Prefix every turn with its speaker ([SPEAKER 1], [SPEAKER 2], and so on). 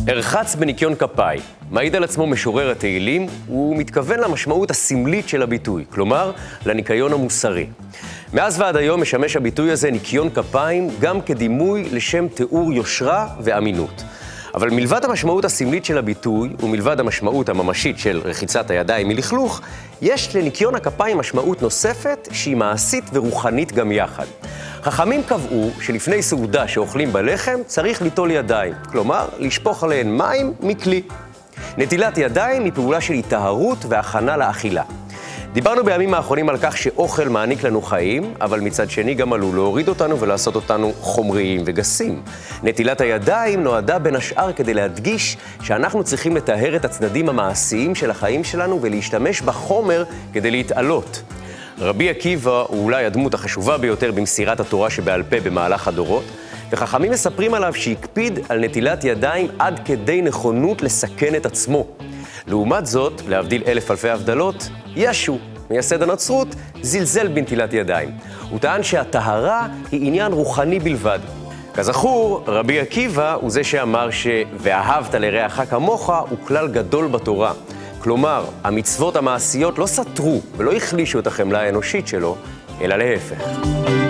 [SPEAKER 1] הרחץ בניקיון כפיים. מעיד על עצמו משורר התהילים, הוא מתכוון למשמעות הסמלית של הביטוי, כלומר, לניקיון המוסרי. מאז ועד היום משמש הביטוי הזה ניקיון כפיים גם כדימוי לשם תיאור יושרה ואמינות. אבל מלבד המשמעות הסמלית של הביטוי, ומלבד המשמעות הממשית של רחיצת הידיים מלכלוך, יש לניקיון הכפיים משמעות נוספת שהיא מעשית ורוחנית גם יחד. חכמים קבעו שלפני סעודה שאוכלים בלחם צריך ליטול ידיים, כלומר, לשפוך עליהן מים מכלי. נטילת ידיים היא פעולה של היטהרות והכנה לאכילה. דיברנו בימים האחרונים על כך שאוכל מעניק לנו חיים, אבל מצד שני גם עלול להוריד אותנו ולעשות אותנו חומריים וגסים. נטילת הידיים נועדה בין השאר כדי להדגיש שאנחנו צריכים לטהר את הצדדים המעשיים של החיים שלנו ולהשתמש בחומר כדי להתעלות. רבי עקיבא הוא אולי הדמות החשובה ביותר במסירת התורה שבעל פה במהלך הדורות, וחכמים מספרים עליו שהקפיד על נטילת ידיים עד כדי נכונות לסכן את עצמו. לעומת זאת, להבדיל אלף אלפי הבדלות, ישו, מייסד הנצרות, זלזל בנטילת ידיים. הוא טען שהטהרה היא עניין רוחני בלבד. כזכור, רבי עקיבא הוא זה שאמר ואהבת לרעך כמוך הוא כלל גדול בתורה. כלומר, המצוות המעשיות לא סתרו ולא החלישו את החמלה האנושית שלו, אלא להפך.